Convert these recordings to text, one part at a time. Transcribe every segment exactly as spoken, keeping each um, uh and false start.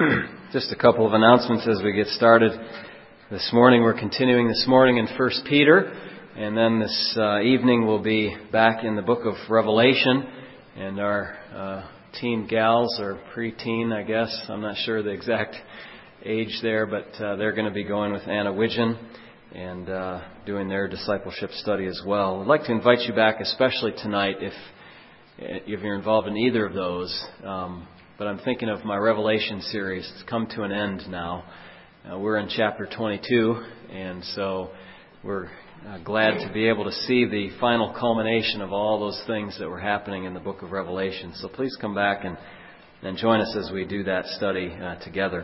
Just a couple of announcements as we get started. This morning we're continuing this morning in First Peter, and then this uh, evening we'll be back in the book of Revelation, and our uh, teen gals, or pre-teen I guess, I'm not sure the exact age there, but uh, they're going to be going with Anna Widgeon and uh, doing their discipleship study as well. I'd like to invite you back, especially tonight, if if you're involved in either of those. Um, but I'm thinking of my Revelation series. It's come to an end now. Uh, we're in chapter twenty-two, and so we're uh, glad to be able to see the final culmination of all those things that were happening in the book of Revelation. So please come back and, and join us as we do that study uh, together.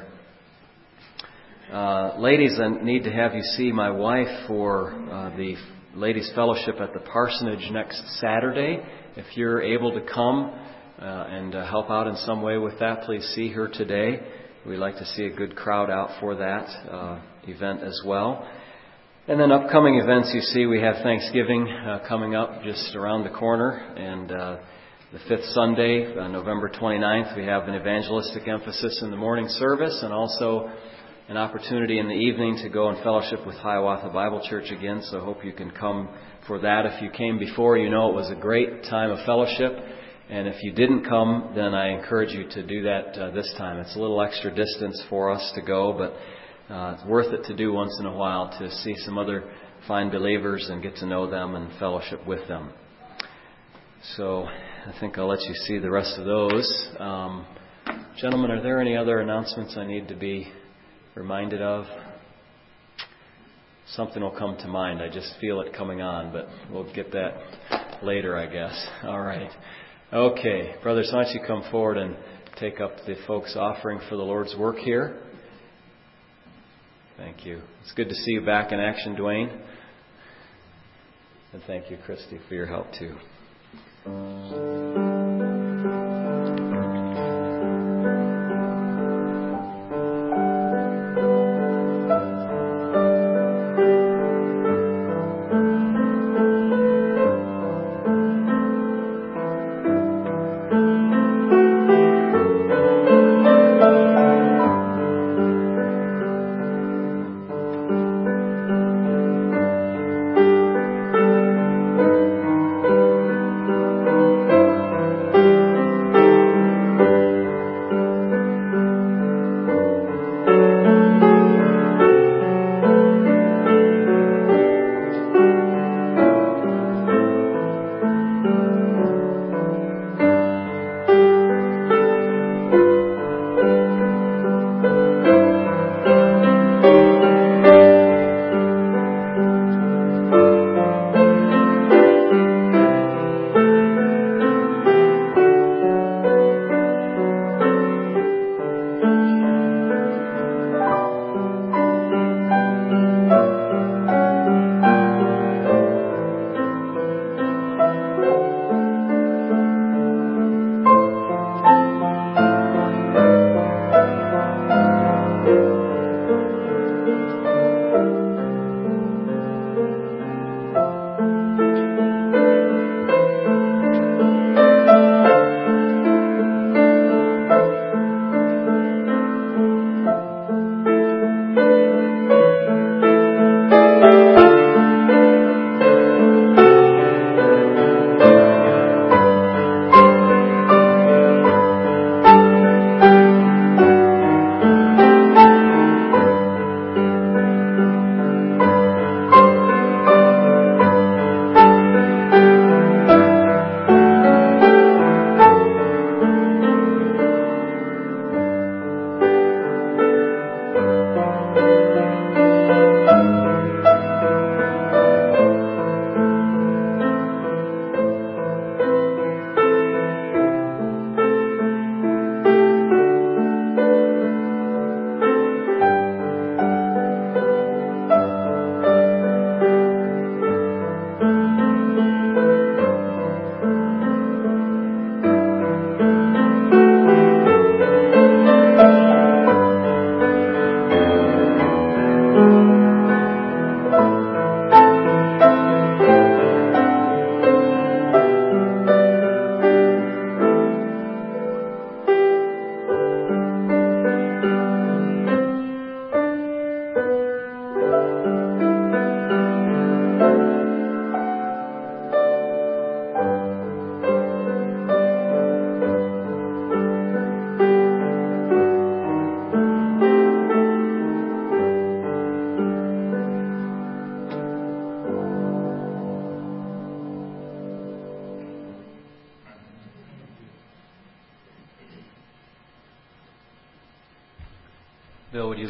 Uh, ladies, I need to have you see my wife for uh, the Ladies' Fellowship at the Parsonage next Saturday. If you're able to come uh, and uh, help out in some way with that, please see her today. We'd like to see a good crowd out for that uh, event as well. And then upcoming events, you see, we have Thanksgiving uh, coming up just around the corner. And uh, the fifth Sunday, uh, November twenty-ninth, we have an evangelistic emphasis in the morning service, and also an opportunity in the evening to go and fellowship with Hiawatha Bible Church again. So I hope you can come for that. If you came before, you know it was a great time of fellowship. And if you didn't come, then I encourage you to do that uh, this time. It's a little extra distance for us to go, but uh, it's worth it to do once in a while to see some other fine believers and get to know them and fellowship with them. So I think I'll let you see the rest of those. Um, gentlemen, are there any other announcements I need to be reminded of? Something will come to mind. I just feel it coming on, but we'll get that later, I guess. All right. Okay. Brothers, why don't you come forward and take up the folks' offering for the Lord's work here. Thank you. It's good to see you back in action, Dwayne. And thank you, Christy, for your help, too.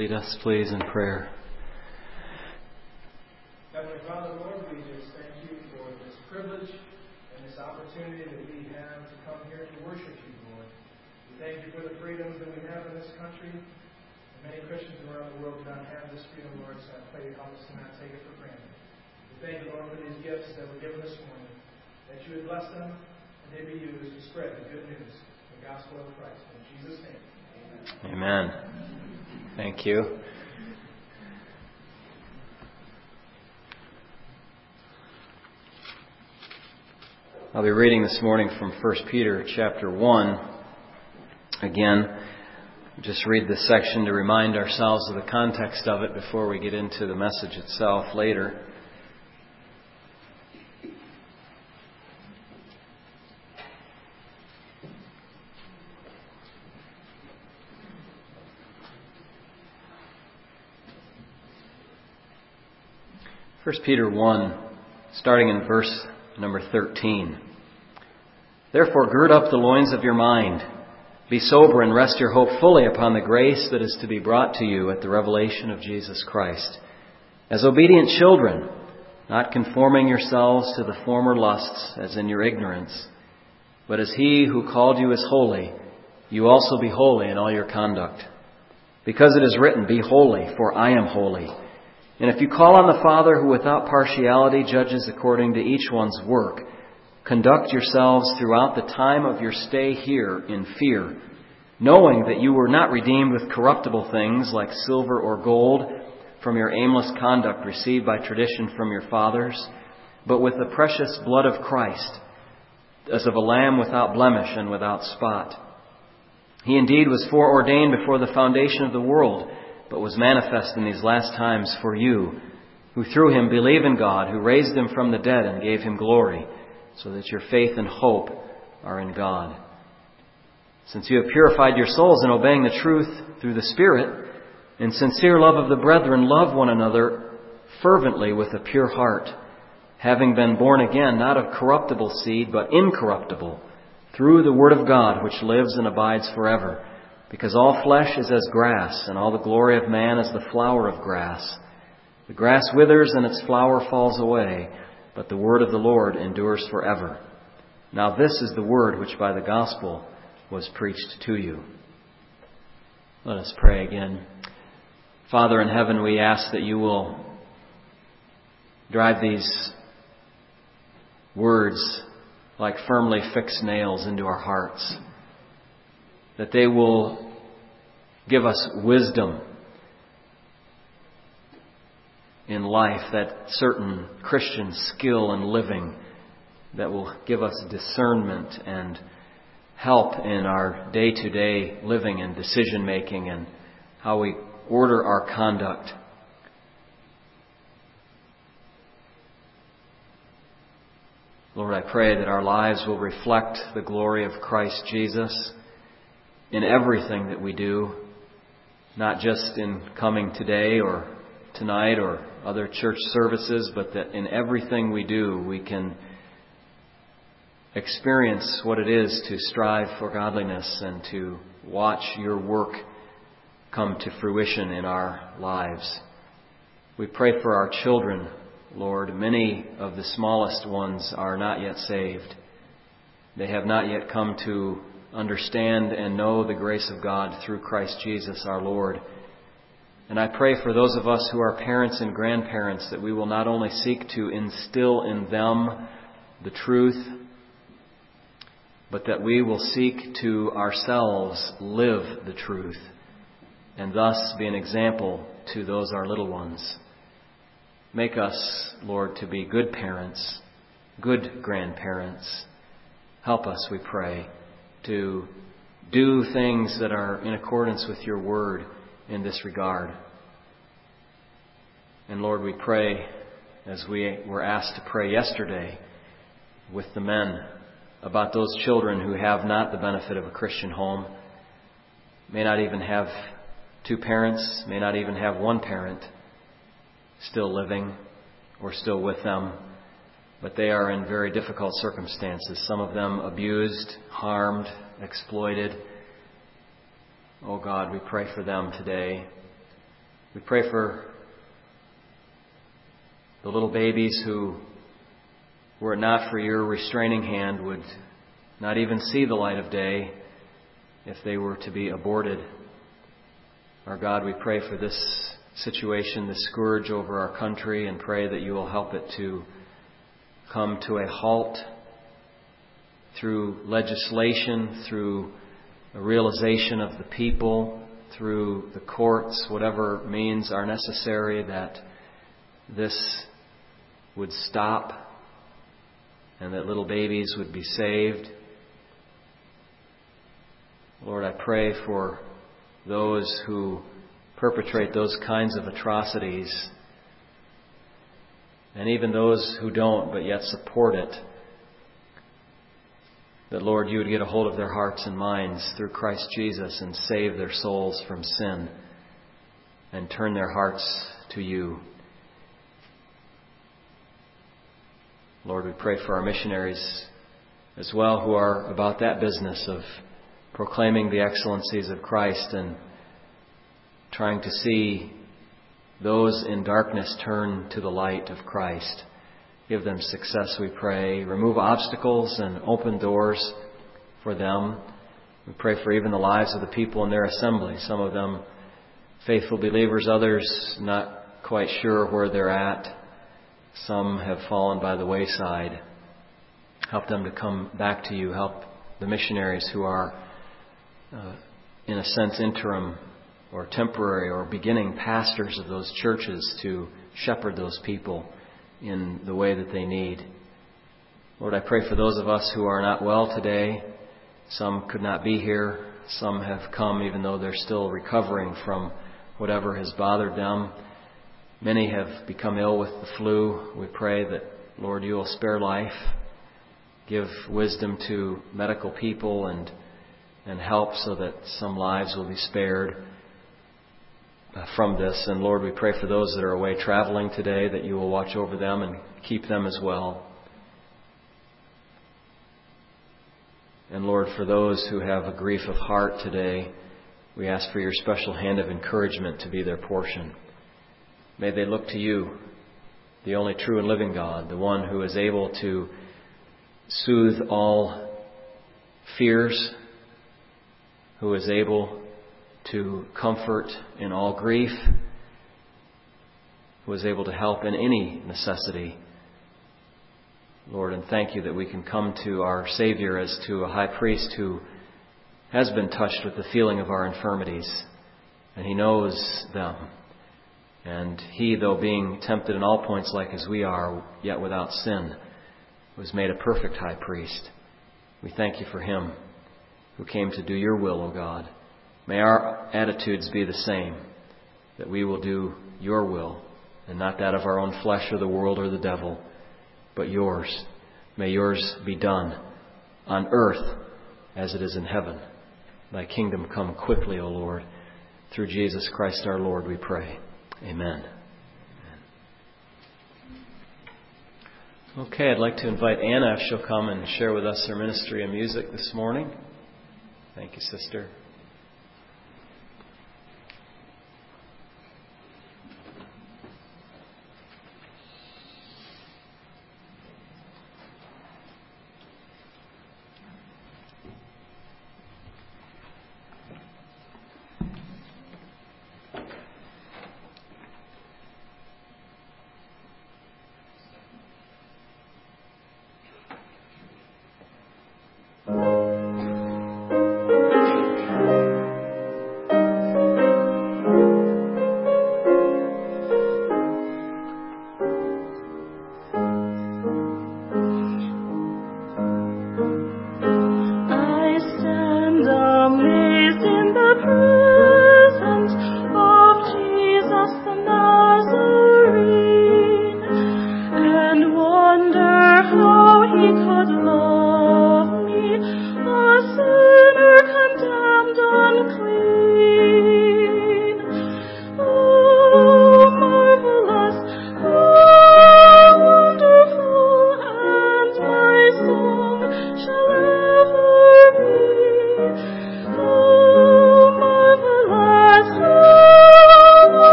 lead us, please, in prayer? Heavenly Father, Lord, we just thank you for this privilege and this opportunity that we have to come here to worship you, Lord. We thank you for the freedoms that we have in this country. And many Christians around the world do not have this freedom, Lord, so I pray you help us to not take it for granted. We thank you, Lord, for these gifts that were given this morning, that you would bless them and they be used to spread the good news, the gospel of Christ. In Jesus' name, amen. Amen. Thank you. I'll be reading this morning from First Peter chapter one. Again, just read this section to remind ourselves of the context of it before we get into the message itself later. First Peter one, starting in verse number thirteen. Therefore gird up the loins of your mind. Be sober and rest your hope fully upon the grace that is to be brought to you at the revelation of Jesus Christ. As obedient children, not conforming yourselves to the former lusts as in your ignorance, but as He who called you is holy, you also be holy in all your conduct. Because it is written, Be holy, for I am holy. And if you call on the Father who without partiality judges according to each one's work, conduct yourselves throughout the time of your stay here in fear, knowing that you were not redeemed with corruptible things like silver or gold from your aimless conduct received by tradition from your fathers, but with the precious blood of Christ, as of a lamb without blemish and without spot. He indeed was foreordained before the foundation of the world, but was manifest in these last times for you, who through Him believe in God, who raised Him from the dead and gave Him glory, so that your faith and hope are in God. Since you have purified your souls in obeying the truth through the Spirit, in sincere love of the brethren, love one another fervently with a pure heart, having been born again, not of corruptible seed, but incorruptible, through the Word of God, which lives and abides forever. Because all flesh is as grass, and all the glory of man as the flower of grass. The grass withers and its flower falls away, but the word of the Lord endures forever. Now this is the word which by the gospel was preached to you. Let us pray again. Father in heaven, we ask that you will drive these words like firmly fixed nails into our hearts, that they will give us wisdom in life, that certain Christian skill in living that will give us discernment and help in our day-to-day living and decision-making and how we order our conduct. Lord, I pray that our lives will reflect the glory of Christ Jesus in everything that we do, not just in coming today or tonight or other church services, but that in everything we do we can experience what it is to strive for godliness and to watch your work come to fruition in our lives. We pray for our children, Lord. Many of the smallest ones are not yet saved. They have not yet come to understand and know the grace of God through Christ Jesus our Lord. And I pray for those of us who are parents and grandparents that we will not only seek to instill in them the truth, but that we will seek to ourselves live the truth and thus be an example to those our little ones. Make us, Lord, to be good parents, good grandparents. Help us, we pray, to do things that are in accordance with your word in this regard. And Lord, we pray, as we were asked to pray yesterday with the men, about those children who have not the benefit of a Christian home, may not even have two parents, may not even have one parent still living or still with them, but they are in very difficult circumstances. Some of them abused, harmed, exploited. Oh God, we pray for them today. We pray for the little babies who, were it not for your restraining hand, would not even see the light of day if they were to be aborted. Our God, we pray for this situation, this scourge over our country, and pray that you will help it to come to a halt through legislation, through a realization of the people, through the courts, whatever means are necessary, that this would stop and that little babies would be saved. Lord, I pray for those who perpetrate those kinds of atrocities, and even those who don't but yet support it, that, Lord, you would get a hold of their hearts and minds through Christ Jesus and save their souls from sin and turn their hearts to you. Lord, we pray for our missionaries as well, who are about that business of proclaiming the excellencies of Christ and trying to see those in darkness turn to the light of Christ. Give them success, we pray. Remove obstacles and open doors for them. We pray for even the lives of the people in their assembly. Some of them faithful believers, others not quite sure where they're at. Some have fallen by the wayside. Help them to come back to you. Help the missionaries who are, uh, in a sense, interim or temporary or beginning pastors of those churches to shepherd those people in the way that they need. Lord, I pray for those of us who are not well today. Some could not be here. Some have come even though they're still recovering from whatever has bothered them. Many have become ill with the flu. We pray that, Lord, you will spare life. Give wisdom to medical people and and help so that some lives will be spared from this. And Lord, we pray for those that are away traveling today, that you will watch over them and keep them as well. And Lord, for those who have a grief of heart today, we ask for your special hand of encouragement to be their portion. May they look to you, the only true and living God, the one who is able to soothe all fears, who is able to comfort in all grief, who is able to help in any necessity. Lord, and thank you that we can come to our Savior as to a high priest who has been touched with the feeling of our infirmities, and he knows them. And he, though being tempted in all points like as we are, yet without sin, was made a perfect high priest. We thank you for him who came to do your will, O God. May our attitudes be the same, that we will do your will, and not that of our own flesh or the world or the devil, but yours. May yours be done on earth as it is in heaven. Thy kingdom come quickly, O Lord. Through Jesus Christ our Lord we pray. Amen. Okay, I'd like to invite Anna if she'll come and share with us her ministry and music this morning. Thank you, sister.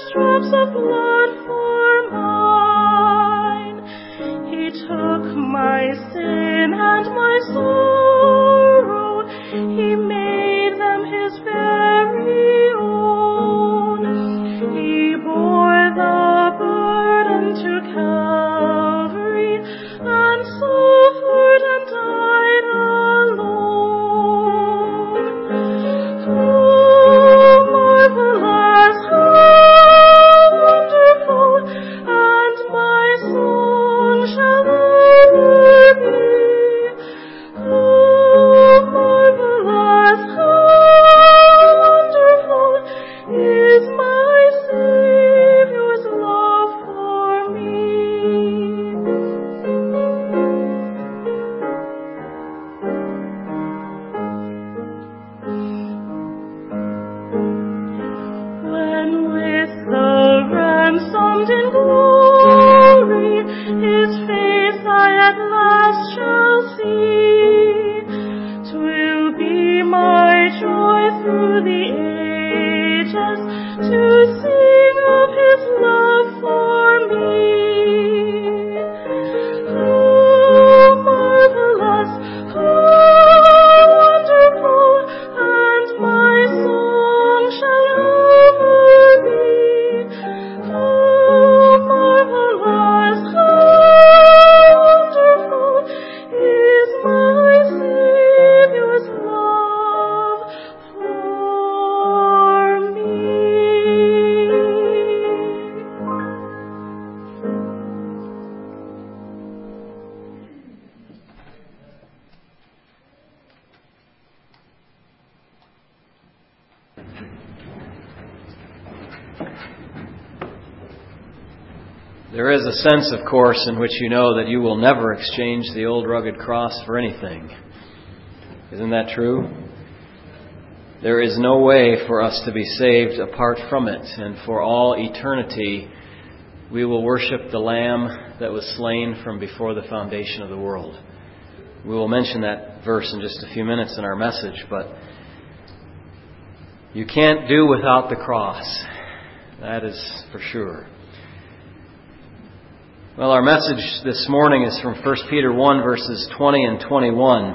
drops of blood for mine. He took my sin and my sorrow. He made them his very own. He bore the burden to Calvary and suffered and died alone. Oh, marvelous, how wonderful, and my song shall ever be. Oh, marvelous, how wonderful is my Savior's love for me. When with the ransomed in glory his face I at last shall see, 'twill be my joy through the ages to sing of his love for me. Oh, marvelous, oh, wonderful, and my song shall ever be. Oh, marvelous, how wonderful is my Savior's love for me. There is a sense, of course, in which you know that you will never exchange the old rugged cross for anything. Isn't that true? There is no way for us to be saved apart from it, and for all eternity we will worship the Lamb that was slain from before the foundation of the world. We will mention that verse in just a few minutes in our message, but you can't do without the cross. That is for sure. Well, our message this morning is from First Peter one, verses twenty and twenty-one.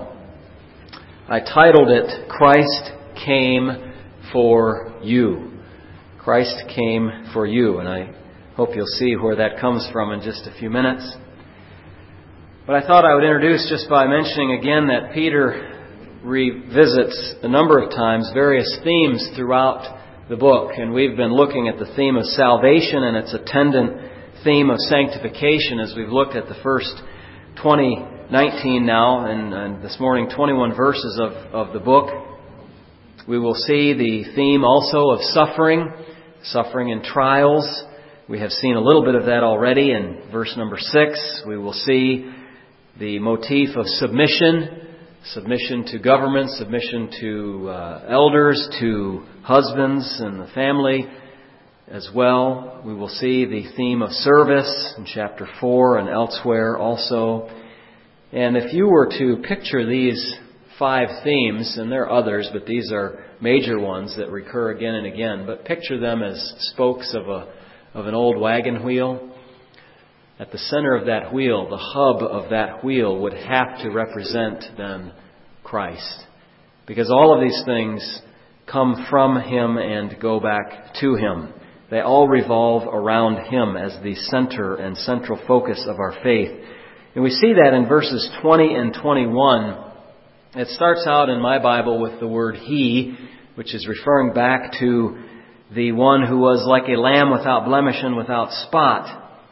I titled it, Christ Came for You. Christ came for you. And I hope you'll see where that comes from in just a few minutes. But I thought I would introduce just by mentioning again that Peter revisits a number of times various themes throughout the book. And we've been looking at the theme of salvation and its attendant theme of sanctification as we've looked at the first twenty, nineteen now, and, and this morning twenty-one verses of, of the book. We will see the theme also of suffering, suffering and trials. We have seen a little bit of that already in verse number six. We will see the motif of submission, submission to government, submission to uh, elders, to husbands and the family as well. We will see the theme of service in chapter four and elsewhere also. And if you were to picture these five themes, and there are others, but these are major ones that recur again and again, but picture them as spokes of a of an old wagon wheel. At the center of that wheel, the hub of that wheel would have to represent then Christ. Because all of these things come from Him and go back to Him. They all revolve around Him as the center and central focus of our faith. And we see that in verses twenty and twenty-one. It starts out in my Bible with the word He, which is referring back to the one who was like a lamb without blemish and without spot.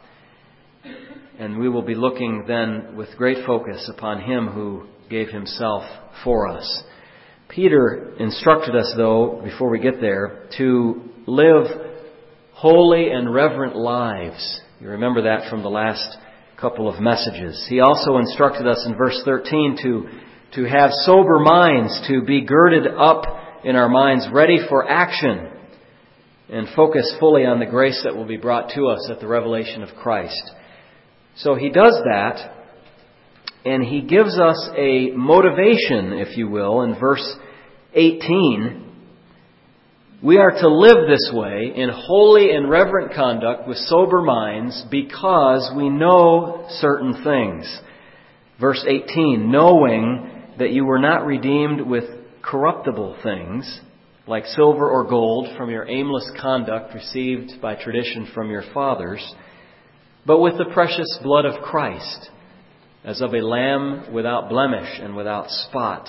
And we will be looking then with great focus upon Him who gave Himself for us. Peter instructed us, though, before we get there, to live holy and reverent lives. You remember that from the last couple of messages. He also instructed us in verse thirteen to, to have sober minds, to be girded up in our minds, ready for action, and focus fully on the grace that will be brought to us at the revelation of Christ. So he does that, and he gives us a motivation, if you will, in verse eighteen, We are to live this way in holy and reverent conduct with sober minds because we know certain things. Verse eighteen, knowing that you were not redeemed with corruptible things, like silver or gold from your aimless conduct received by tradition from your fathers, but with the precious blood of Christ, as of a lamb without blemish and without spot.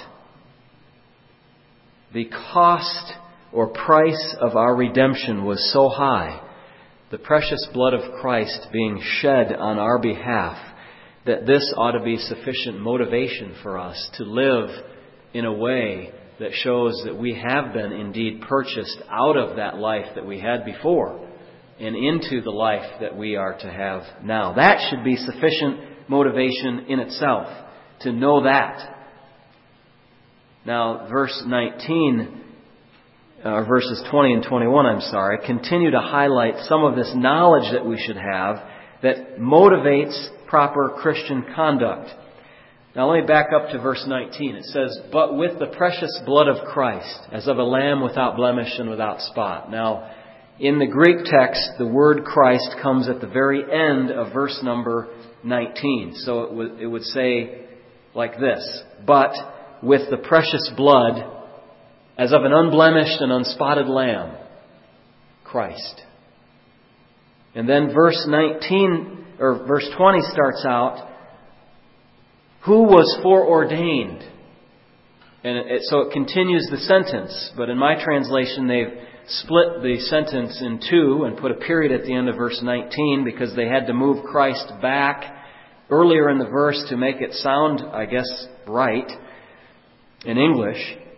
The cost or price of our redemption was so high, the precious blood of Christ being shed on our behalf, that this ought to be sufficient motivation for us to live in a way that shows that we have been indeed purchased out of that life that we had before and into the life that we are to have now. That should be sufficient motivation in itself, to know that. Now, verse nineteen, uh, verses twenty and twenty-one, I'm sorry, continue to highlight some of this knowledge that we should have that motivates proper Christian conduct. Now let me back up to verse nineteen. It says, but with the precious blood of Christ, as of a lamb without blemish and without spot. Now, in the Greek text, the word Christ comes at the very end of verse number nineteen. So it would, it would say like this, but with the precious blood, as of an unblemished and unspotted lamb, Christ. And then verse nineteen, or verse twenty starts out, who was foreordained? And it, so it continues the sentence, but in my translation they've split the sentence in two and put a period at the end of verse nineteen because they had to move Christ back earlier in the verse to make it sound, I guess, right in English,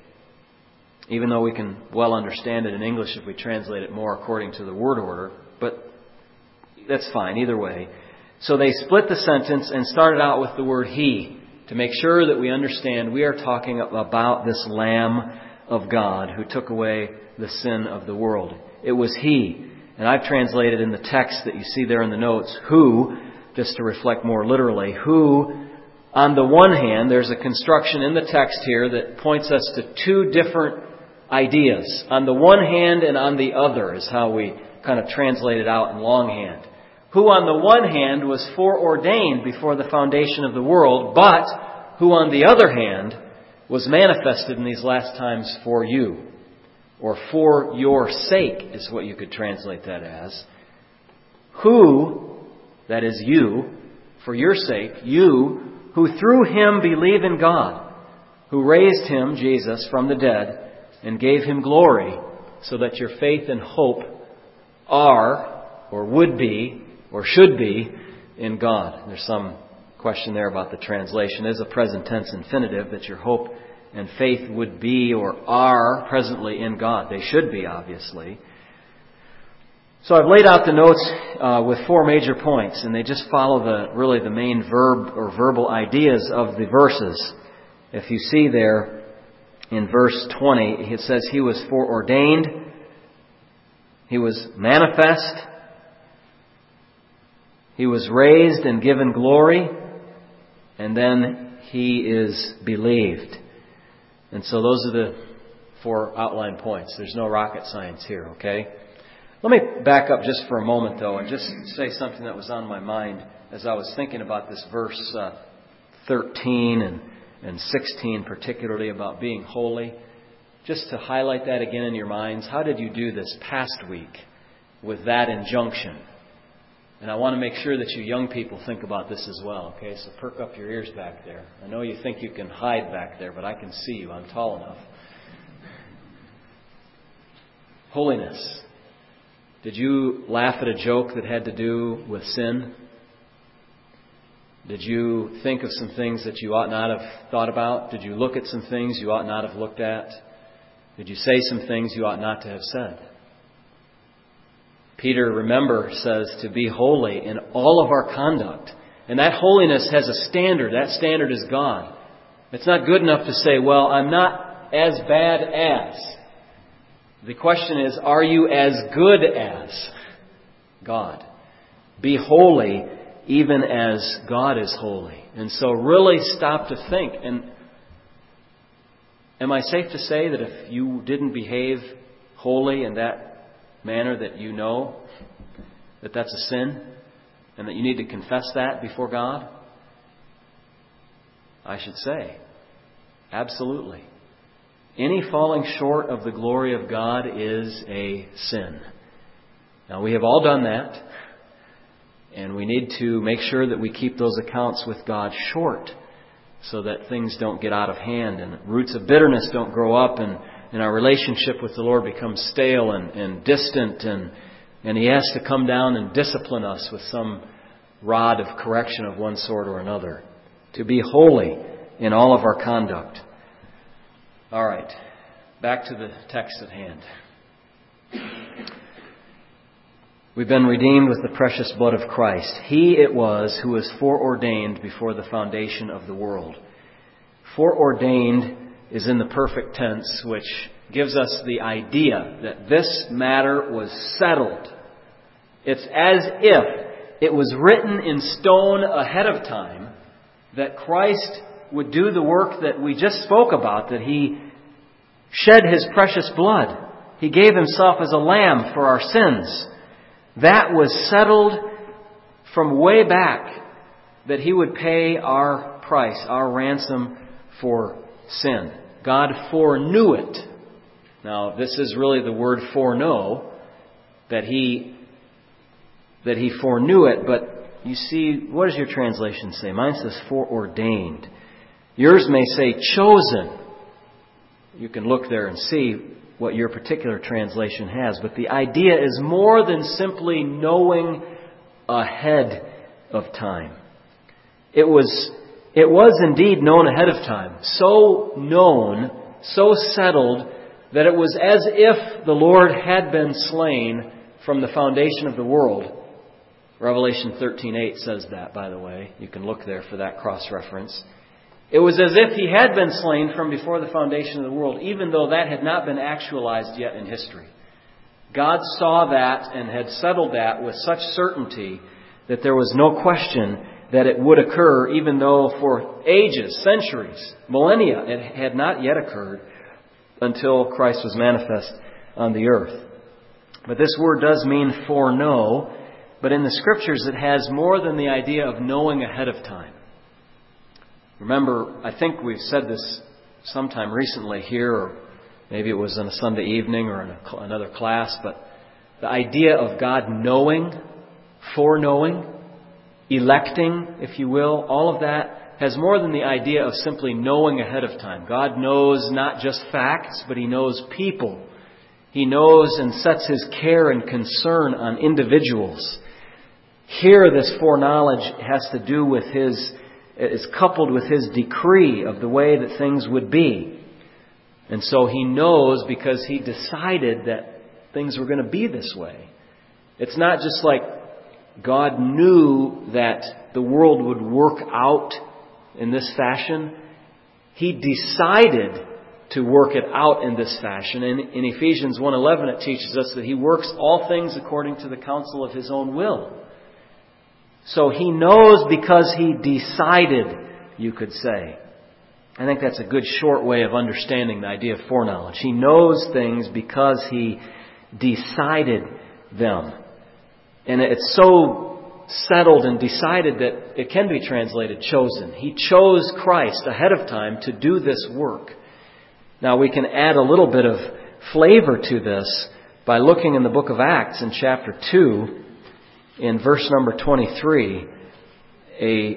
even though we can well understand it in English if we translate it more according to the word order, but that's fine either way. So they split the sentence and started out with the word He to make sure that we understand we are talking about this Lamb of God who took away the sin of the world. It was He. And I've translated in the text that you see there in the notes, who, just to reflect more literally, who, on the one hand, there's a construction in the text here that points us to two different ideas. On the one hand and on the other is how we kind of translate it out in longhand. Who on the one hand was foreordained before the foundation of the world, but who on the other hand was manifested in these last times for you. Or for your sake is what you could translate that as. Who, that is you, for your sake, you, who through Him believe in God, who raised Him, Jesus, from the dead and gave Him glory, so that your faith and hope are, or would be, or should be, in God. There's some question there about the translation. It is a present tense infinitive that your hope and faith would be or are presently in God. They should be, obviously. So I've laid out the notes uh, with four major points, and they just follow the really the main verb or verbal ideas of the verses. If you see there in verse twenty, it says He was foreordained, He was manifest, He was raised and given glory, and then He is believed. And so those are the four outline points. There's no rocket science here, okay? Let me back up just for a moment, though, and just say something that was on my mind as I was thinking about this verse uh, thirteen and, and sixteen, particularly about being holy. Just to highlight that again in your minds, how did you do this past week with that injunction? And I want to make sure that you young people think about this as well, okay? So perk up your ears back there. I know you think you can hide back there, but I can see you. I'm tall enough. Holiness. Did you laugh at a joke that had to do with sin? Did you think of some things that you ought not have thought about? Did you look at some things you ought not have looked at? Did you say some things you ought not to have said? Peter, remember, says to be holy in all of our conduct. And that holiness has a standard. That standard is God. It's not good enough to say, well, I'm not as bad as. The question is, are you as good as God? Be holy even as God is holy. And so really stop to think. And am I safe to say that if you didn't behave holy in that manner that you know that that's a sin and that you need to confess that before God? I should say, absolutely. Any falling short of the glory of God is a sin. Now, we have all done that, and we need to make sure that we keep those accounts with God short so that things don't get out of hand and roots of bitterness don't grow up and, and our relationship with the Lord becomes stale and, and distant and, and He has to come down and discipline us with some rod of correction of one sort or another. To be holy in all of our conduct. All right, back to the text at hand. We've been redeemed with the precious blood of Christ. He it was who was foreordained before the foundation of the world. Foreordained is in the perfect tense, which gives us the idea that this matter was settled. It's as if it was written in stone ahead of time that Christ would do the work that we just spoke about, that He shed His precious blood. He gave Himself as a lamb for our sins. That was settled from way back, that He would pay our price, our ransom for sin. God foreknew it. Now, this is really the word foreknow, that He that He foreknew it, but you see, what does your translation say? Mine says foreordained. Yours may say chosen. You can look there and see what your particular translation has. But the idea is more than simply knowing ahead of time. It was, it was indeed known ahead of time. So known, so settled, that it was as if the Lord had been slain from the foundation of the world. Revelation thirteen eight says that, by the way. You can look there for that cross-reference. It was as if He had been slain from before the foundation of the world, even though that had not been actualized yet in history. God saw that and had settled that with such certainty that there was no question that it would occur, even though for ages, centuries, millennia, it had not yet occurred until Christ was manifest on the earth. But this word does mean foreknow, but in the Scriptures it has more than the idea of knowing ahead of time. Remember, I think we've said this sometime recently here, or maybe it was on a Sunday evening or in a, another class, but the idea of God knowing, foreknowing, electing, if you will, all of that has more than the idea of simply knowing ahead of time. God knows not just facts, but He knows people. He knows and sets His care and concern on individuals. Here, this foreknowledge has to do with His is coupled with His decree of the way that things would be. And so He knows because He decided that things were going to be this way. It's not just like God knew that the world would work out in this fashion. He decided to work it out in this fashion. And in Ephesians one eleven it teaches us that He works all things according to the counsel of His own will. So He knows because He decided, you could say. I think that's a good short way of understanding the idea of foreknowledge. He knows things because He decided them. And it's so settled and decided that it can be translated chosen. He chose Christ ahead of time to do this work. Now we can add a little bit of flavor to this by looking in the book of Acts in chapter two. In verse number twenty-three, a,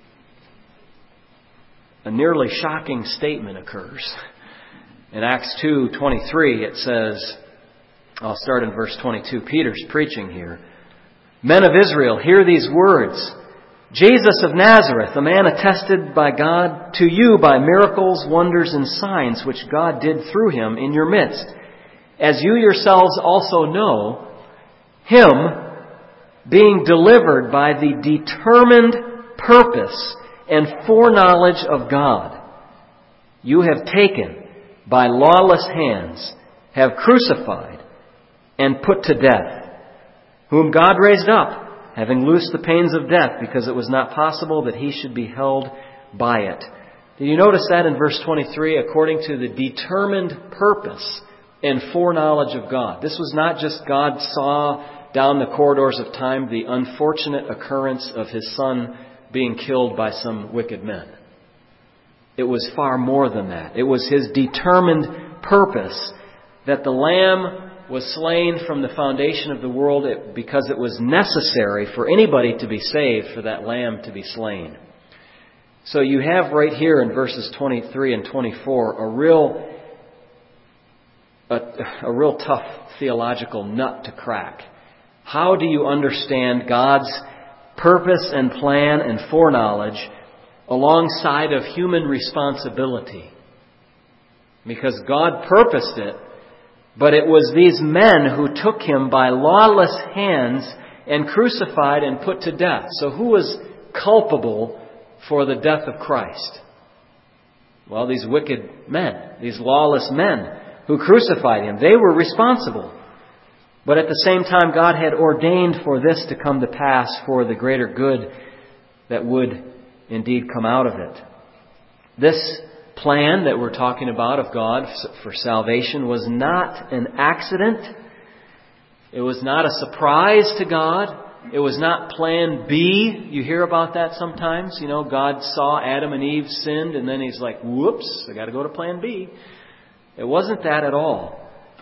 a nearly shocking statement occurs. In Acts two twenty-three, it says, I'll start in verse twenty-two. Peter's preaching here. Men of Israel, hear these words. Jesus of Nazareth, a man attested by God to you by miracles, wonders, and signs which God did through Him in your midst. As you yourselves also know, Him, being delivered by the determined purpose and foreknowledge of God, you have taken by lawless hands, have crucified and put to death, whom God raised up, having loosed the pains of death, because it was not possible that He should be held by it. Did you notice that in verse twenty-three? According to the determined purpose and foreknowledge of God. This was not just God saw down the corridors of time the unfortunate occurrence of His Son being killed by some wicked men. It was far more than that. It was His determined purpose that the Lamb was slain from the foundation of the world because it was necessary for anybody to be saved for that Lamb to be slain. So you have right here in verses twenty-three and twenty-four a real a, a real tough theological nut to crack. How do you understand God's purpose and plan and foreknowledge alongside of human responsibility? Because God purposed it, but it was these men who took Him by lawless hands and crucified and put to death. So who was culpable for the death of Christ? Well, these wicked men, these lawless men who crucified Him, they were responsible. But at the same time, God had ordained for this to come to pass for the greater good that would indeed come out of it. This plan that we're talking about of God for salvation was not an accident. It was not a surprise to God. It was not plan B. You hear about that sometimes. You know, God saw Adam and Eve sinned and then He's like, whoops, I got to go to plan B. It wasn't that at all.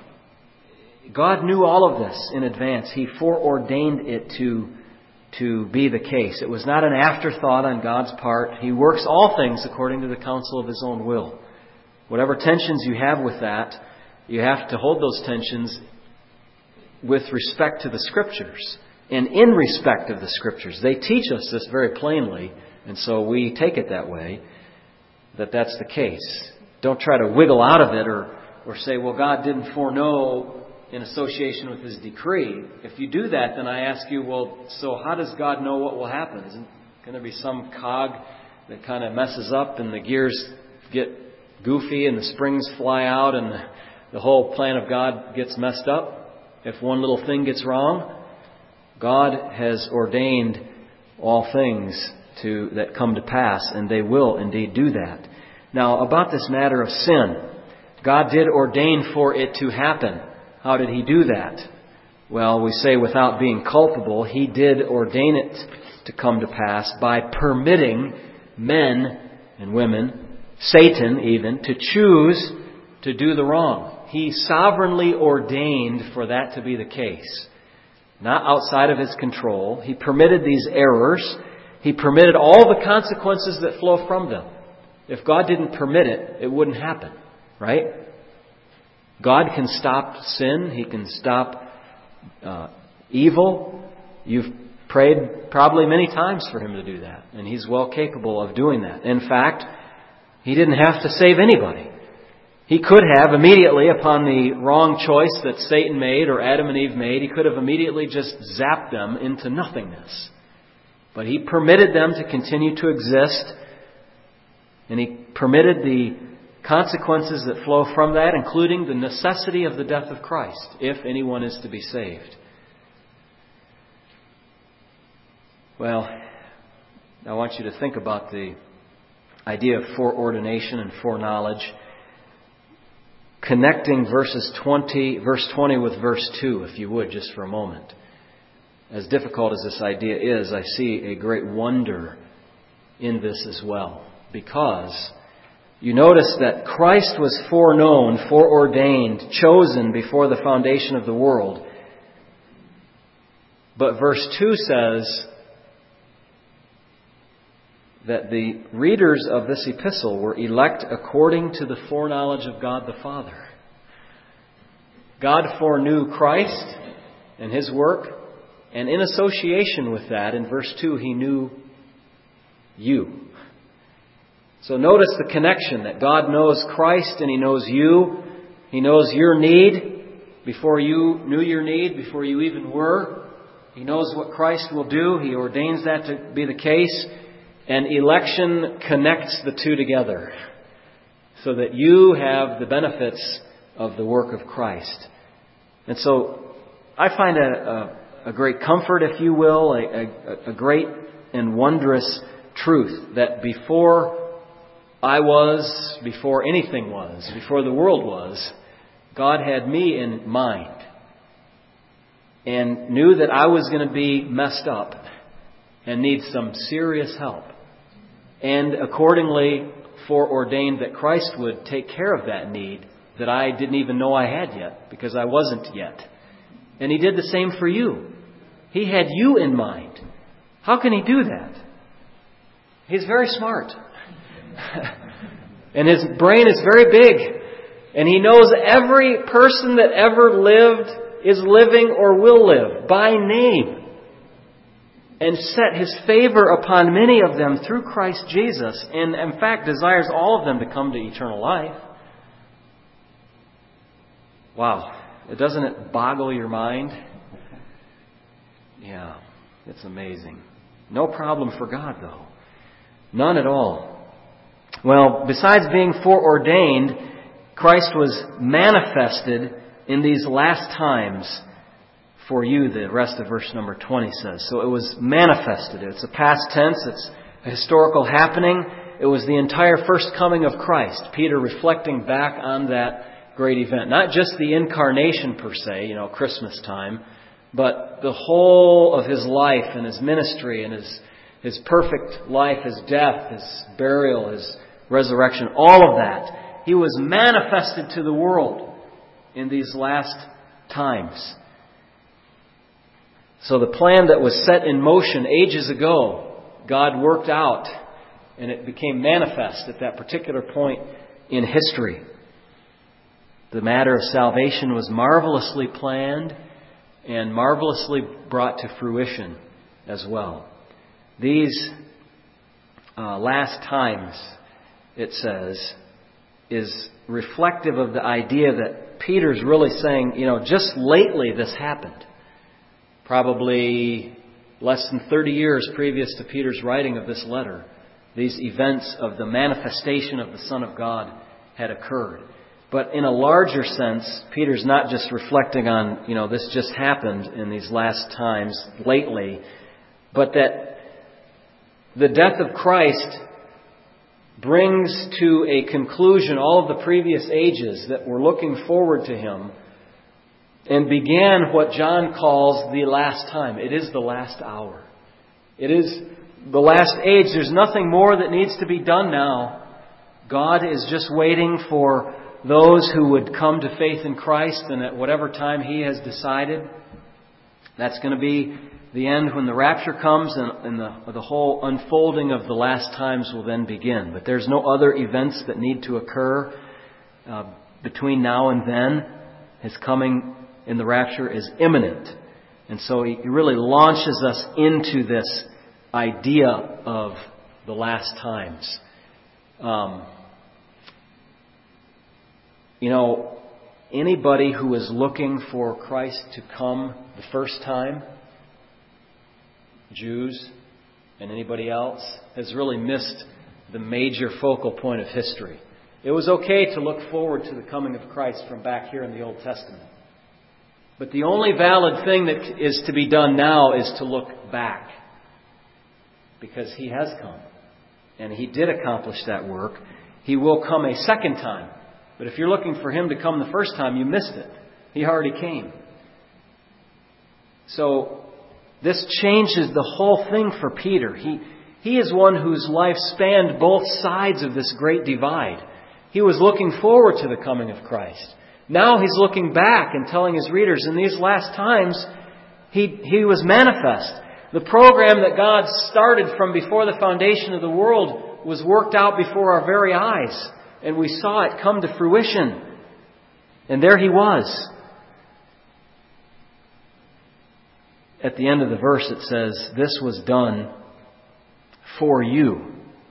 God knew all of this in advance. He foreordained it to, to be the case. It was not an afterthought on God's part. He works all things according to the counsel of His own will. Whatever tensions you have with that, you have to hold those tensions with respect to the Scriptures and in respect of the Scriptures. They teach us this very plainly, and so we take it that way, that that's the case. Don't try to wiggle out of it or, or say, well, God didn't foreknow in association with His decree. If you do that, then I ask you, well, so how does God know what will happen? Isn't going there be some cog that kind of messes up and the gears get goofy and the springs fly out and the, the whole plan of God gets messed up? If one little thing gets wrong, God has ordained all things to that come to pass, and they will indeed do that. Now, about this matter of sin, God did ordain for it to happen. How did He do that? Well, we say without being culpable, He did ordain it to come to pass by permitting men and women, Satan even, to choose to do the wrong. He sovereignly ordained for that to be the case. Not outside of His control. He permitted these errors. He permitted all the consequences that flow from them. If God didn't permit it, it wouldn't happen. Right? God can stop sin. He can stop uh, evil. You've prayed probably many times for Him to do that. And He's well capable of doing that. In fact, He didn't have to save anybody. He could have immediately, upon the wrong choice that Satan made or Adam and Eve made, He could have immediately just zapped them into nothingness. But He permitted them to continue to exist. And He permitted the consequences that flow from that, including the necessity of the death of Christ, if anyone is to be saved. Well, I want you to think about the idea of foreordination and foreknowledge, connecting verses twenty, verse twenty with verse two, if you would, just for a moment. As difficult as this idea is, I see a great wonder in this as well, because you notice that Christ was foreknown, foreordained, chosen before the foundation of the world. But verse two says that the readers of this epistle were elect according to the foreknowledge of God the Father. God foreknew Christ and His work, and in association with that, in verse two, He knew you. So notice the connection that God knows Christ and He knows you. He knows your need before you knew your need, before you even were. He knows what Christ will do. He ordains that to be the case. And election connects the two together so that you have the benefits of the work of Christ. And so I find a, a, a great comfort, if you will, a, a, a great and wondrous truth that before I was, before anything was, before the world was, God had me in mind and knew that I was going to be messed up and need some serious help. And accordingly foreordained that Christ would take care of that need that I didn't even know I had yet, because I wasn't yet. And He did the same for you. He had you in mind. How can He do that? He's very smart. And His brain is very big. And He knows every person that ever lived, is living, or will live by name. And set His favor upon many of them through Christ Jesus. And in fact desires all of them to come to eternal life. Wow. Doesn't it boggle your mind? Yeah. It's amazing. No problem for God, though. None at all. Well, besides being foreordained, Christ was manifested in these last times for you, the rest of verse number twenty says. So it was manifested. It's a past tense. It's a historical happening. It was the entire first coming of Christ. Peter reflecting back on that great event. Not just the incarnation per se, you know, Christmas time, but the whole of His life and His ministry and His, His perfect life, His death, His burial, His resurrection, all of that. He was manifested to the world in these last times. So the plan that was set in motion ages ago, God worked out, and it became manifest at that particular point in history. The matter of salvation was marvelously planned and marvelously brought to fruition as well. These uh, last times, it says, is reflective of the idea that Peter's really saying, you know, just lately this happened. Probably less than thirty years previous to Peter's writing of this letter, these events of the manifestation of the Son of God had occurred. But in a larger sense, Peter's not just reflecting on, you know, this just happened in these last times lately, but that the death of Christ brings to a conclusion all of the previous ages that were looking forward to Him, and began what John calls the last time. It is the last hour. It is the last age. There's nothing more that needs to be done now. God is just waiting for those who would come to faith in Christ, and at whatever time He has decided, that's going to be the end when the rapture comes, and, and the, the whole unfolding of the last times will then begin. But there's no other events that need to occur uh, between now and then. His coming in the rapture is imminent. And so He really launches us into this idea of the last times. Um, you know, anybody who is looking for Christ to come the first time, Jews and anybody else, has really missed the major focal point of history. It was okay to look forward to the coming of Christ from back here in the Old Testament. But the only valid thing that is to be done now is to look back. Because He has come. And He did accomplish that work. He will come a second time. But if you're looking for Him to come the first time, you missed it. He already came. So this changes the whole thing for Peter. He, he is one whose life spanned both sides of this great divide. He was looking forward to the coming of Christ. Now he's looking back and telling his readers, in these last times, he, he was manifest. The program that God started from before the foundation of the world was worked out before our very eyes. And we saw it come to fruition. And there He was. At the end of the verse it says, this was done for you.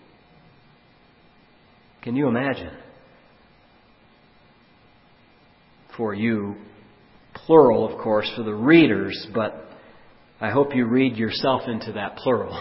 Can you imagine? For you, plural, of course, for the readers, but I hope you read yourself into that plural.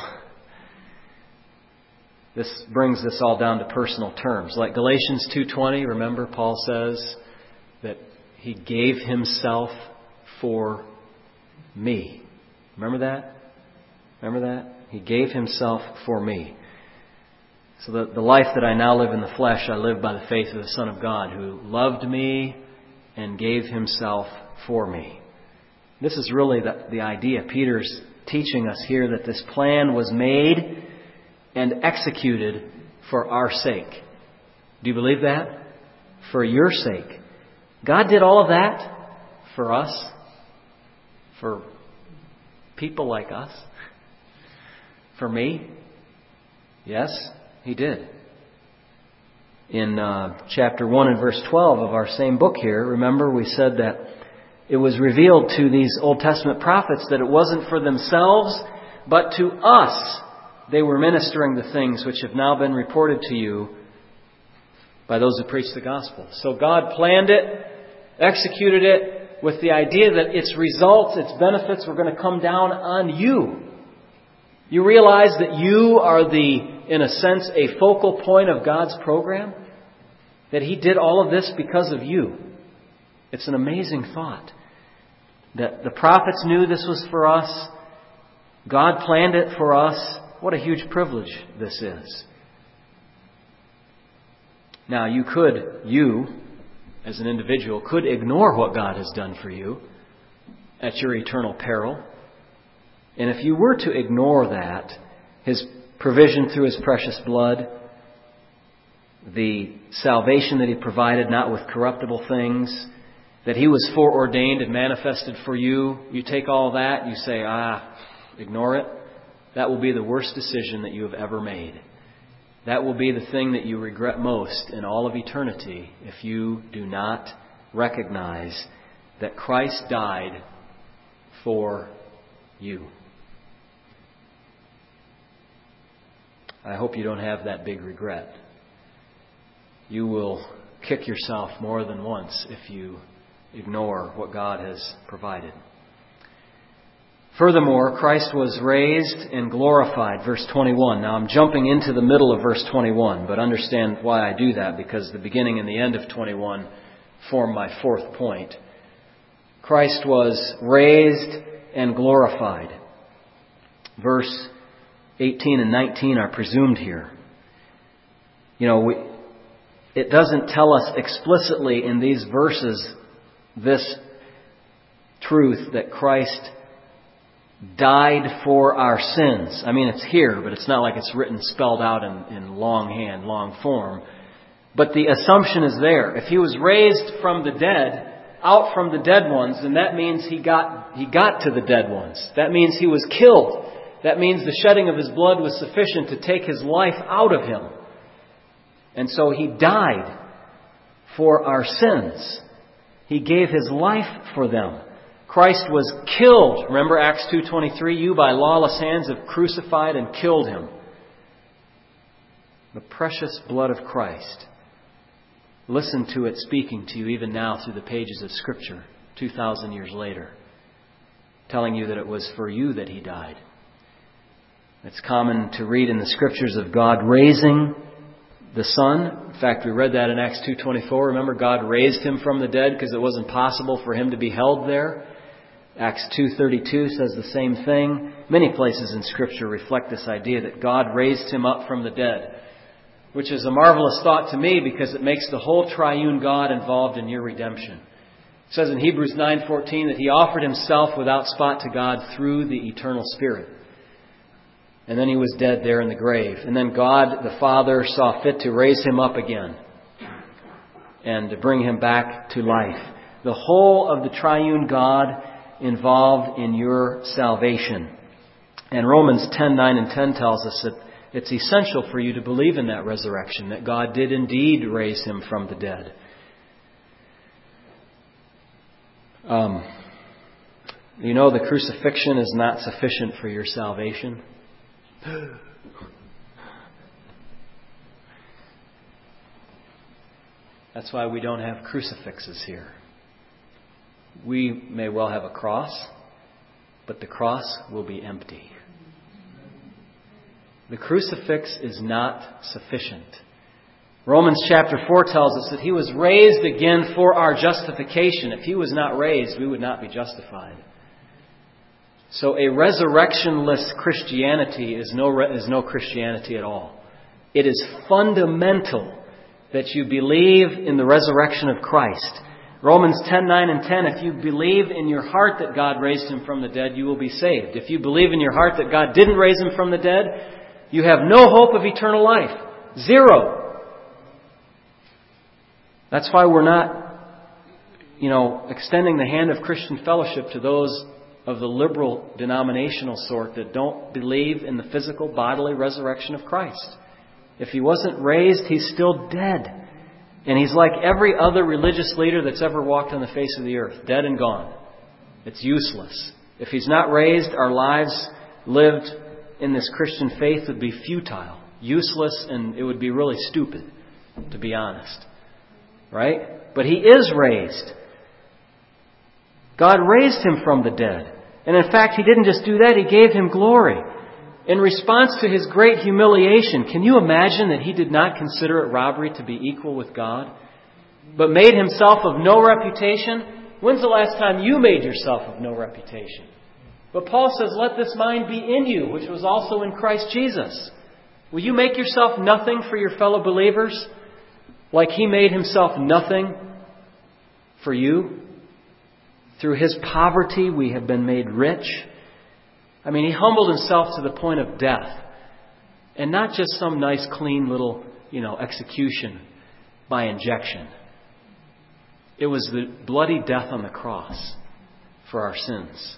This brings this all down to personal terms. Like Galatians two twenty, remember Paul says that He gave Himself for me. Remember that? Remember that? He gave Himself for me. So the, the life that I now live in the flesh, I live by the faith of the Son of God, who loved me and gave Himself for me. This is really the, the idea. Peter's teaching us here that this plan was made and executed for our sake. Do you believe that? For your sake. God did all of that for us, for people like us, for me. Yes, He did. In uh, chapter one and verse twelve of our same book here, remember we said that it was revealed to these Old Testament prophets that it wasn't for themselves, but to us they were ministering the things which have now been reported to you by those who preach the gospel. So God planned it, executed it with the idea that its results, its benefits were going to come down on you. You realize that you are the, in a sense, a focal point of God's program? That He did all of this because of you. It's an amazing thought. That the prophets knew this was for us. God planned it for us. What a huge privilege this is. Now, you could, you, as an individual, could ignore what God has done for you at your eternal peril. And if you were to ignore that, His provision through His precious blood, the salvation that He provided not with corruptible things, that He was foreordained and manifested for you, you take all that, you say, ah, ignore it. That will be the worst decision that you have ever made. That will be the thing that you regret most in all of eternity if you do not recognize that Christ died for you. I hope you don't have that big regret. You will kick yourself more than once if you ignore what God has provided. Furthermore, Christ was raised and glorified, verse twenty-one. Now I'm jumping into the middle of verse twenty-one, but understand why I do that, because the beginning and the end of twenty-one form my fourth point. Christ was raised and glorified. Verse eighteen and nineteen are presumed here. You know, we, it doesn't tell us explicitly in these verses this truth that Christ died for our sins. I mean, it's here, but it's not like it's written, spelled out in, in longhand, long form. But the assumption is there. If He was raised from the dead, out from the dead ones, then that means He got, He got to the dead ones. That means He was killed. That means the shedding of His blood was sufficient to take His life out of Him. And so He died for our sins. He gave His life for them. Christ was killed. Remember Acts two twenty-three, you by lawless hands have crucified and killed Him. The precious blood of Christ. Listen to it speaking to you even now through the pages of Scripture, two thousand years later, telling you that it was for you that He died. It's common to read in the Scriptures of God raising the Son. In fact, we read that in Acts two twenty-four. Remember, God raised Him from the dead because it wasn't possible for Him to be held there. Acts two thirty-two says the same thing. Many places in Scripture reflect this idea that God raised Him up from the dead, which is a marvelous thought to me because it makes the whole triune God involved in your redemption. It says in Hebrews nine fourteen that He offered Himself without spot to God through the eternal Spirit. And then He was dead there in the grave. And then God the Father saw fit to raise Him up again and to bring Him back to life. The whole of the triune God involved in your salvation. And Romans ten nine and ten tells us that it's essential for you to believe in that resurrection, that God did indeed raise Him from the dead. Um, you know, the crucifixion is not sufficient for your salvation. That's why we don't have crucifixes here. We may well have a cross, but the cross will be empty. The crucifix is not sufficient. Romans chapter four tells us that He was raised again for our justification. If He was not raised, we would not be justified. So a resurrectionless Christianity is no, is no Christianity at all. It is fundamental that you believe in the resurrection of Christ. Romans ten, nine and ten, if you believe in your heart that God raised Him from the dead, you will be saved. If you believe in your heart that God didn't raise Him from the dead, you have no hope of eternal life. Zero. That's why we're not, you know, extending the hand of Christian fellowship to those of the liberal denominational sort that don't believe in the physical bodily resurrection of Christ. If He wasn't raised, He's still dead. And He's like every other religious leader that's ever walked on the face of the earth, dead and gone. It's useless. If He's not raised, our lives lived in this Christian faith would be futile, useless, and it would be really stupid, to be honest. Right? But He is raised. God raised Him from the dead. And in fact, He didn't just do that, He gave Him glory. In response to His great humiliation, can you imagine that He did not consider it robbery to be equal with God, but made Himself of no reputation? When's the last time you made yourself of no reputation? But Paul says, let this mind be in you, which was also in Christ Jesus. Will you make yourself nothing for your fellow believers, like He made Himself nothing for you? Through His poverty, we have been made rich. I mean, He humbled Himself to the point of death. And not just some nice, clean little, you know, execution by injection. It was the bloody death on the cross for our sins.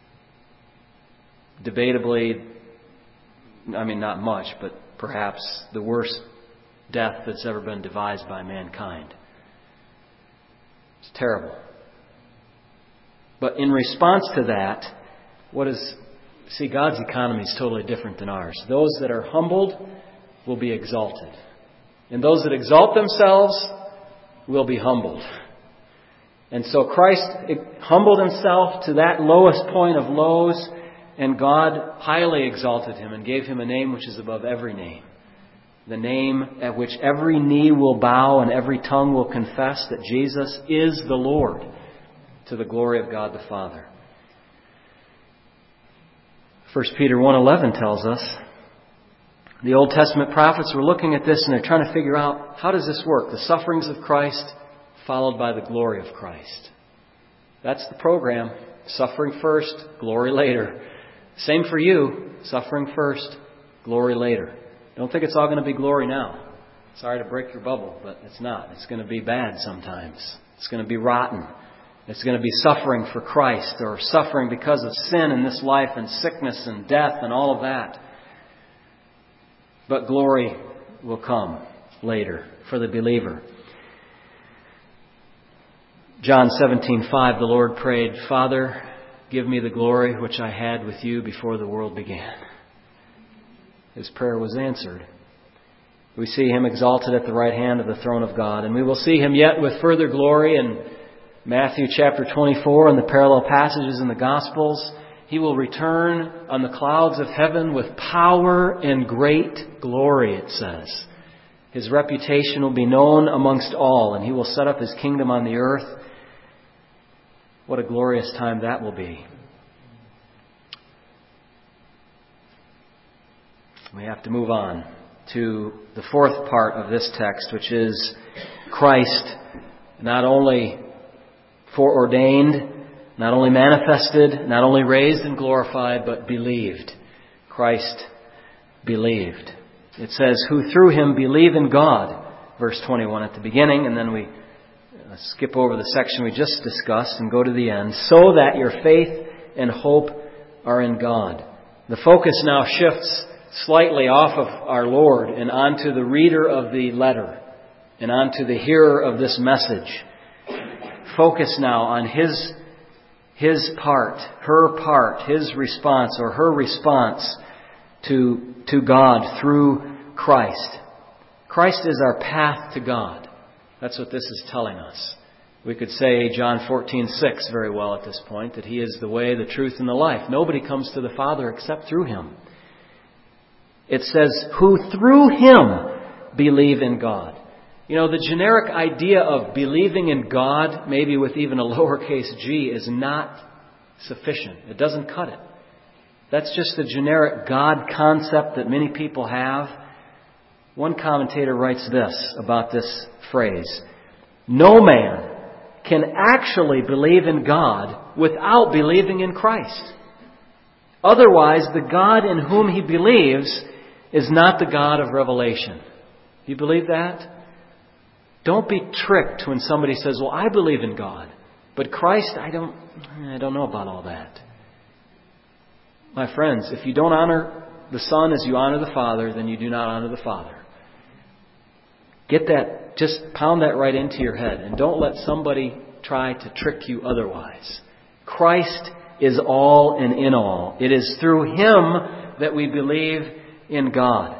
Debatably, I mean, not much, but perhaps the worst death that's ever been devised by mankind. It's terrible. But in response to that, what is... See, God's economy is totally different than ours. Those that are humbled will be exalted. And those that exalt themselves will be humbled. And so Christ humbled Himself to that lowest point of lows, and God highly exalted Him and gave Him a name which is above every name. The name at which every knee will bow and every tongue will confess that Jesus is the Lord, to the glory of God the Father. First Peter one eleven tells us, the Old Testament prophets were looking at this and they're trying to figure out, how does this work? The sufferings of Christ followed by the glory of Christ. That's the program. Suffering first, glory later. Same for you. Suffering first, glory later. Don't think it's all going to be glory now. Sorry to break your bubble, but it's not. It's going to be bad sometimes. It's going to be rotten. It's going to be suffering for Christ, or suffering because of sin in this life and sickness and death and all of that. But glory will come later for the believer. John seventeen five, the Lord prayed, Father, give me the glory which I had with you before the world began. His prayer was answered. We see Him exalted at the right hand of the throne of God, and we will see Him yet with further glory in Matthew chapter twenty-four and the parallel passages in the Gospels. He will return on the clouds of heaven with power and great glory, it says. His reputation will be known amongst all, and He will set up His kingdom on the earth. What a glorious time that will be. We have to move on to the fourth part of this text, which is Christ not only foreordained, not only manifested, not only raised and glorified, but believed. Christ believed. It says, who through Him believe in God, verse twenty-one at the beginning, and then we skip over the section we just discussed and go to the end, so that your faith and hope are in God. The focus now shifts slightly off of our Lord and onto the reader of the letter and onto the hearer of this message. Focus now on his his part, her part, his response or her response to, to God through Christ. Christ is our path to God. That's what this is telling us. We could say John fourteen six very well at this point, that He is the way, the truth, and the life. Nobody comes to the Father except through Him. It says, who through Him believe in God. You know, the generic idea of believing in God, maybe with even a lowercase g, is not sufficient. It doesn't cut it. That's just the generic God concept that many people have. One commentator writes this about this phrase. No man can actually believe in God without believing in Christ. Otherwise, the God in whom he believes is not the God of Revelation. You believe that? Don't be tricked when somebody says, well, I believe in God, but Christ, I don't, I don't know about all that. My friends, if you don't honor the Son as you honor the Father, then you do not honor the Father. Get that, just pound that right into your head, and don't let somebody try to trick you otherwise. Christ is all and in all. It is through Him that we believe in God.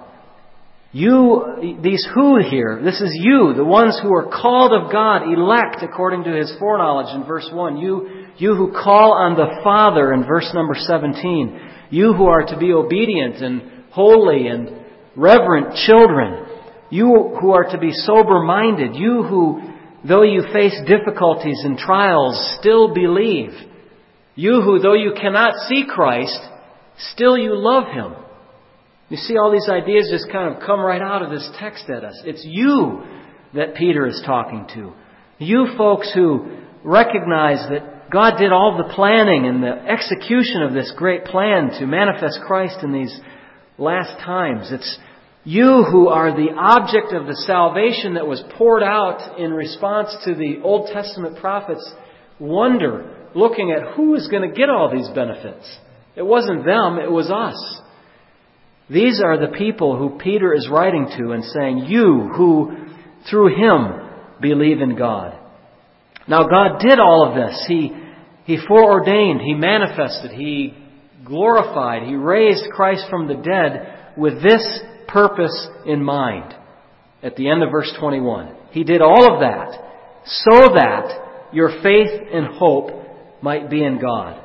You, these who here, this is you, the ones who are called of God, elect according to His foreknowledge in verse one. You, you who call on the Father in verse number seventeen. You who are to be obedient and holy and reverent children. You who are to be sober-minded. You who, though you face difficulties and trials, still believe. You who, though you cannot see Christ, still you love Him. You see, all these ideas just kind of come right out of this text at us. It's you that Peter is talking to. You folks who recognize that God did all the planning and the execution of this great plan to manifest Christ in these last times. It's you who are the object of the salvation that was poured out in response to the Old Testament prophets' wonder, looking at who is going to get all these benefits. It wasn't them, it was us. These are the people who Peter is writing to and saying, you who through Him believe in God. Now God did all of this. He, he foreordained, He manifested, He glorified, He raised Christ from the dead with this purpose in mind. At the end of verse twenty-one, He did all of that so that your faith and hope might be in God.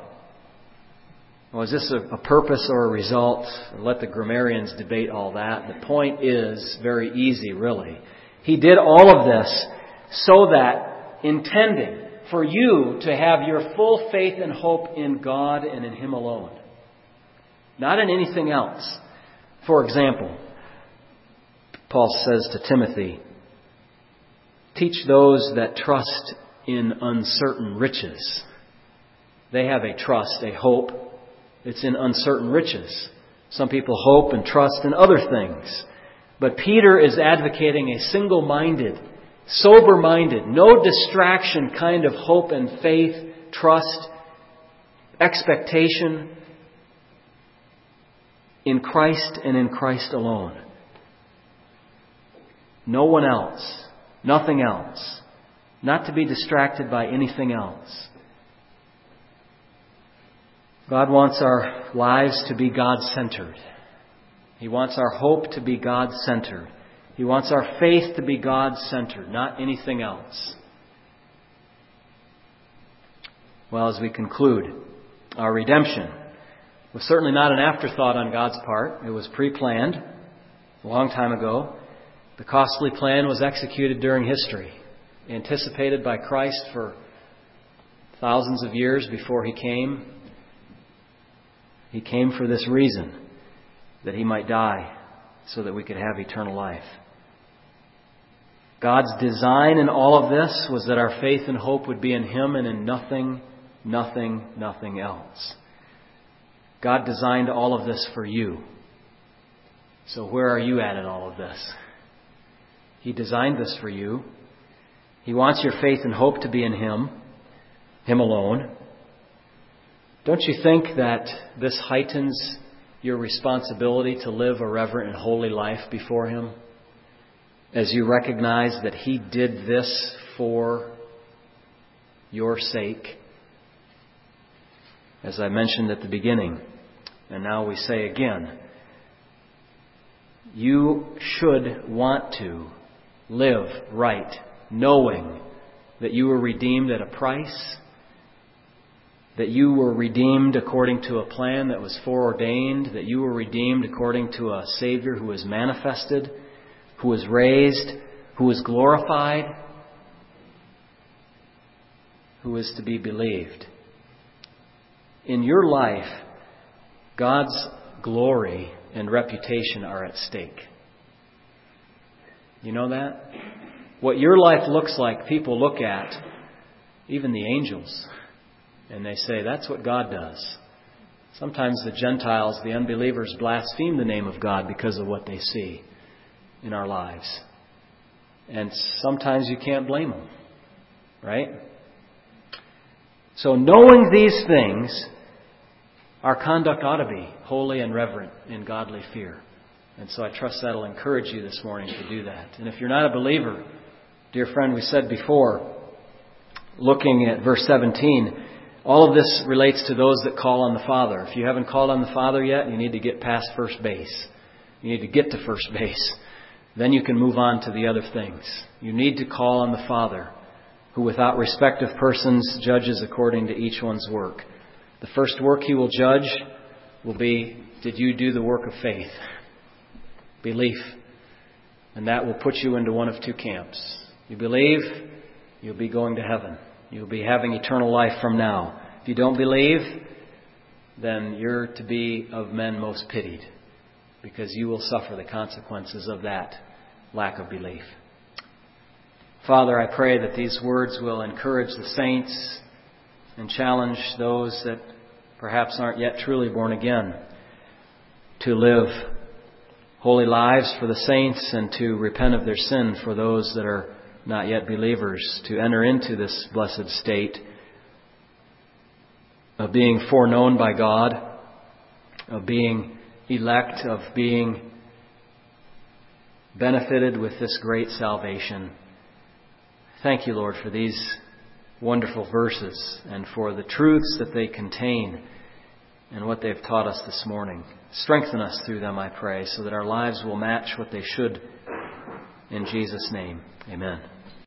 Well, is this a, a purpose or a result? Let the grammarians debate all that. The point is very easy, really. He did all of this so that, intending for you to have your full faith and hope in God and in Him alone. Not in anything else. For example, Paul says to Timothy, teach those that trust in uncertain riches. They have a trust, a hope. It's in uncertain riches. Some people hope and trust in other things. But Peter is advocating a single-minded, sober-minded, no distraction kind of hope and faith, trust, expectation in Christ and in Christ alone. No one else. Nothing else. Not to be distracted by anything else. God wants our lives to be God-centered. He wants our hope to be God-centered. He wants our faith to be God-centered, not anything else. Well, as we conclude, our redemption was certainly not an afterthought on God's part. It was pre-planned a long time ago. The costly plan was executed during history, anticipated by Christ for thousands of years before He came. He came for this reason, that He might die so that we could have eternal life. God's design in all of this was that our faith and hope would be in Him and in nothing, nothing, nothing else. God designed all of this for you. So where are you at in all of this? He designed this for you. He wants your faith and hope to be in Him, Him alone. Don't you think that this heightens your responsibility to live a reverent and holy life before Him? As you recognize that He did this for your sake. As I mentioned at the beginning, and now we say again, you should want to live right, knowing that you were redeemed at a price, that you were redeemed according to a plan that was foreordained, that you were redeemed according to a Savior who was manifested, who was raised, who was glorified, who is to be believed. In your life, God's glory and reputation are at stake. You know that? What your life looks like, people look at even the angels. And they say, that's what God does. Sometimes the Gentiles, the unbelievers, blaspheme the name of God because of what they see in our lives. And sometimes you can't blame them. Right? So knowing these things, our conduct ought to be holy and reverent in godly fear. And so I trust that'll encourage you this morning to do that. And if you're not a believer, dear friend, we said before, looking at verse seventeen, all of this relates to those that call on the Father. If you haven't called on the Father yet, you need to get past first base. You need to get to first base. Then you can move on to the other things. You need to call on the Father, who without respect of persons judges according to each one's work. The first work He will judge will be, did you do the work of faith? Belief. And that will put you into one of two camps. You believe, you'll be going to heaven. You'll be having eternal life from now. If you don't believe, then you're to be of men most pitied, because you will suffer the consequences of that lack of belief. Father, I pray that these words will encourage the saints and challenge those that perhaps aren't yet truly born again to live holy lives for the saints and to repent of their sin for those that are not yet believers, to enter into this blessed state of being foreknown by God, of being elect, of being benefited with this great salvation. Thank you, Lord, for these wonderful verses and for the truths that they contain and what they've taught us this morning. Strengthen us through them, I pray, so that our lives will match what they should. In Jesus' name, amen.